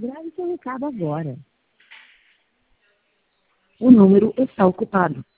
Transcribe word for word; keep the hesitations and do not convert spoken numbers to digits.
Grave seu recado agora. O número está ocupado.